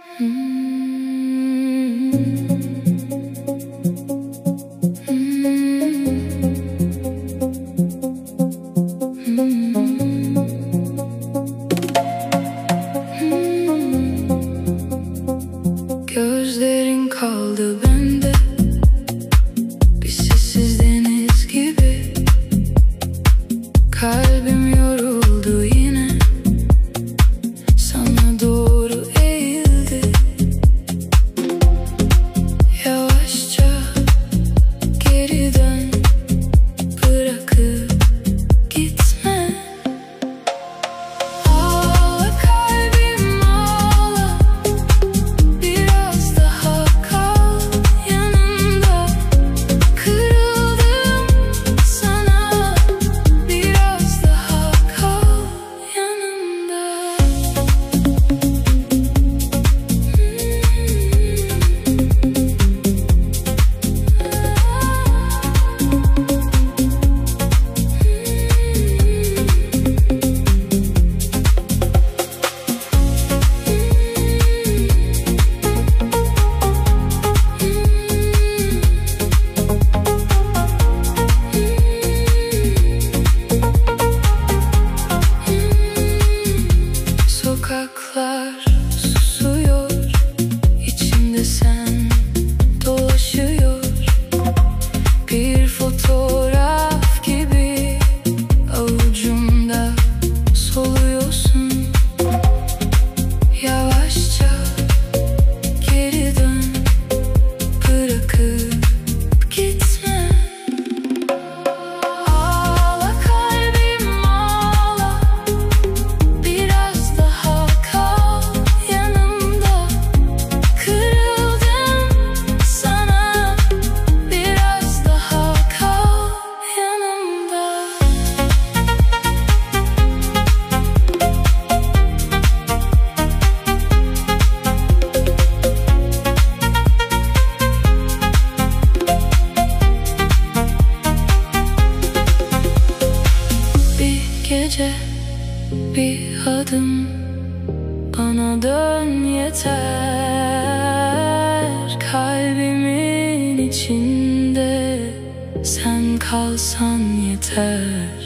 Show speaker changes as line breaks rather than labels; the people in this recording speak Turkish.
Gözlerin kaldı bende, bir sessiz deniz gibi. Kalbim yoruldu yine, sana doğru eğildi. Yavaşça geri dön, bırakıp gitme. Ağla kalbim ağla, biraz daha kal yanımda. Kırıldım sana, biraz daha kal yanımda. Sokaklar susuyor, içimde sen dolaşıyor. Bir fotoğraf gibi avucumda soluyorsun. Yavaşça geri dön, bırakıp gitme. Ağla kalbim ağla, biraz daha kal yanımda. Kırıldım sana, biraz daha kal yanımda. Bir gece, bir adım, bana dön yeter. Kalbimin içinde sen kalsan yeter.